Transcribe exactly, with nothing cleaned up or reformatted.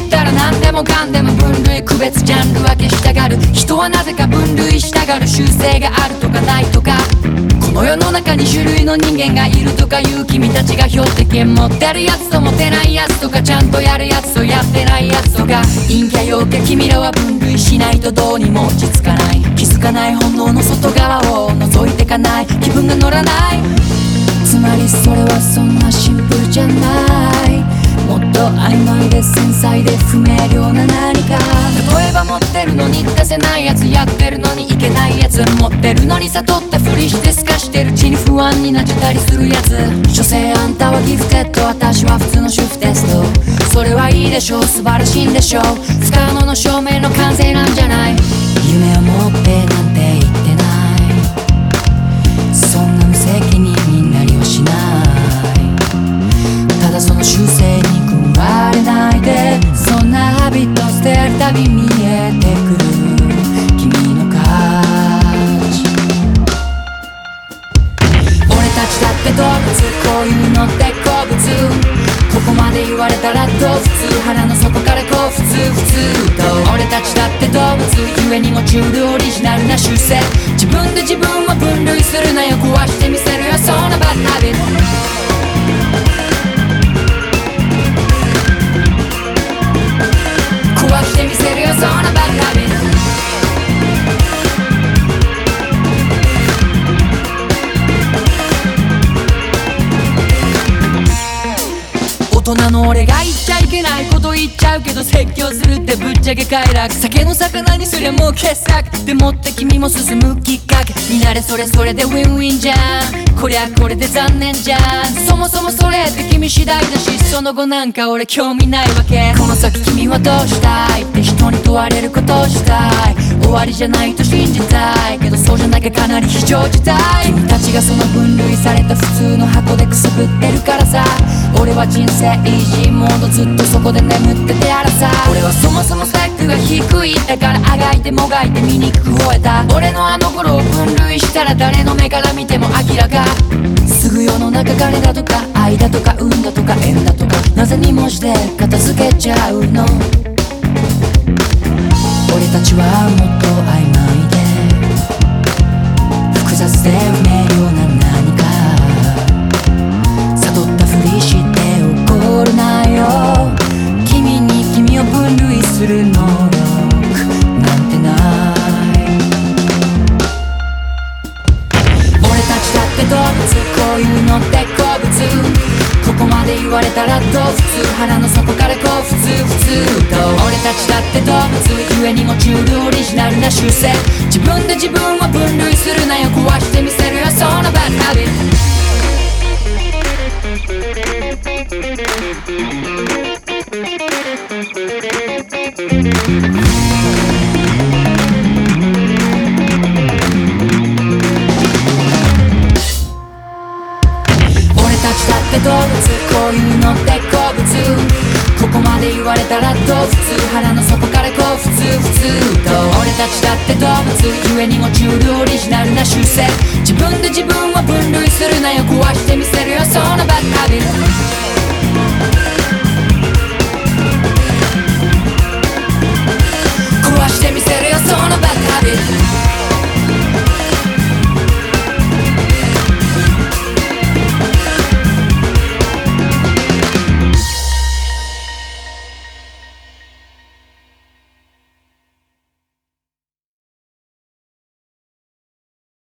ったら何でもかんでも分類区別ジャンル分けしたがる。人はなぜか分類したがる。習性があるとかないとか、この世の中に種類の人間がいるとかいう君たちが標的持ってるやつと持てないやつとか、ちゃんとやるやつとやってないやつとか、陰キャ陽キャ君らは分類しないとどうにも落ち着かない。気づかない本能の外側を覗いてかない。気分が乗らない。つまりそれはそんなシンプルじゃない。もっと曖昧で繊細で不明瞭な何か。例えば持ってるのに出せないやつ、やってるのにいけないやつ、持ってるのに悟ったふりして透かしてるうちに不安になっちゃったりするやつ。所詮あんたはギフテッド、私は普通の主婦テスト。それはいいでしょう、素晴らしいんでしょう。不可能の証明の完成なんじゃない。夢を持ってなんて言ってない。そんな無責任になりはしない。ただその習性に食われないで、そんなハビット捨てるたび見えてくる君の価値。俺たちだって動物、こういうのって好物。ここまで言われたらどう普通、腹の底からこう普通普通と。俺たちだって動物、ゆえに持ちうるオリジナルな習性。自分で自分を分類するなよ、壊してみせるよそんなバッドハビット。壊してみせるよそんなバッドハビット。大人の俺が言っちゃいけないこと言っちゃうけど、説教するってぶっちゃけ快楽。酒の魚にすりゃもう傑作でもって君も進むきっかけになれ。それそれでウィンウィンじゃん。こりゃこれで残念じゃん。そもそもそれって君次第だし、その後なんか俺興味ないわけ。この先君はどうしたいって人に問われることをしたい。終わりじゃないと信じたいけど、そうじゃなきゃかなり非常事態。君たちがその分類された普通の箱でくすぶってるからさ。俺は人生イージーモード、ずっとそこで眠っててあらさ。俺はそもそもスペックが低い、だからあがいてもがいて醜く吠えた。俺のあの頃を分類したら誰の目から見ても明らか。すぐ世の中金だとか愛だとか運だとか縁だとか、なぜに文字で片付けちゃうの。俺たちはもっと曖昧で複雑で不明瞭な何か。悟ったふりして怒るなよ。君に君を分類する能力なんてない。俺たちだって動物、こういうのって好物。ここまで言われたらどう普通、腹の底からこう普通普通と。俺たちだって動物、ゆえに持ちうるオリジナルな習性。自分で自分を分類するなよ、壊してみせるよそんなバッドハビット。動物、こういうのって好物。ここまで言われたらどう普通、腹の底からこう普通普通と。俺たちだって動物、ゆえに持ちうるオリジナルな習性。自分で自分を分類するなよ、壊してみせるよそんなバッドハビット。壊してみせるよそんなバッドハビット。